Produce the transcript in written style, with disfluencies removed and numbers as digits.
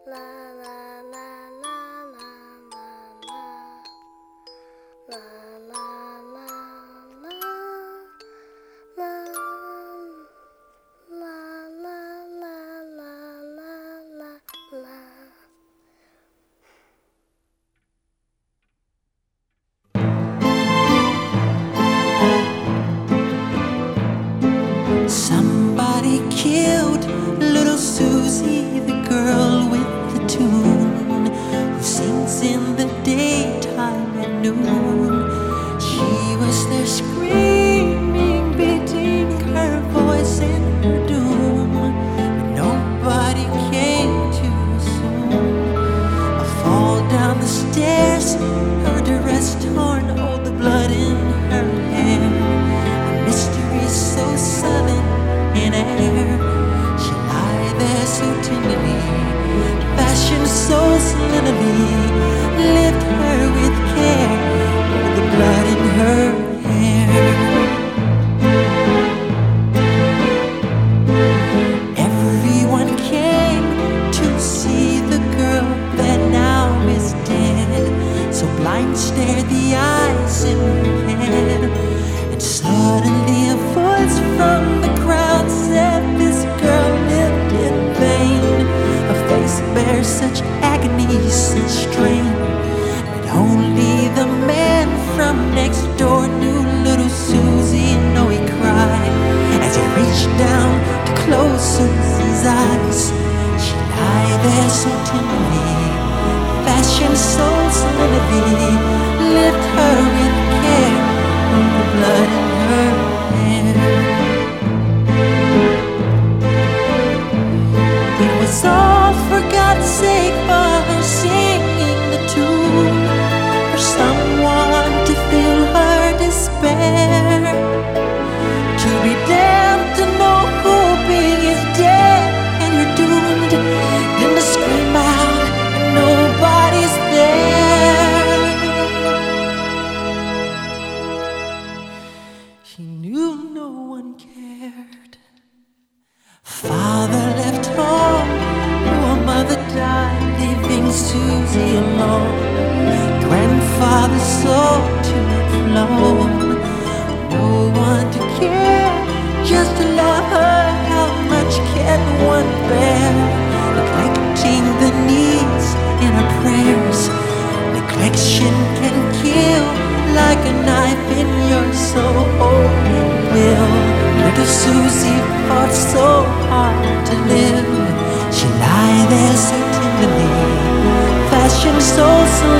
Somebody killed little Susie, the girl with the tune, who sings in the daytime at noon. She was there screaming, beating her voice in her doom, but nobody came too soon. A fall down the stairs, her dress torn, oh, the blood in her hair. A mystery so sudden in air, she lie there so tenderly, fashioned so slenderly, lift her with care, oh, the blood in her hair. Everyone came to see the girl that now is dead, so blind stared the eyes in her head, and suddenly a voice from the crowd said this girl lived in vain. Her face bears such agony, such strain, but only the man from next door knew little Susie. No, he cried as he reached down to close Susie's eyes. She lay there so tenderly, fashioned so slenderly, lift her with care, oh, the blood in her hair. It was all for God's sake, for her singing the tune, for someone to feel her despair, to be damned to know hoping is dead and you're doomed, then to scream out and nobody's there. She knew no one cared. Father left home, poor mother died, leaving Susie alone. Grandfather sold to and flown, no one to care, just to love her. How much can one bear? Neglecting the needs in her prayers. Neglection can kill like a knife in your soul. Will little Susie fought so hard to live. She lie there so tenderly, fashioned so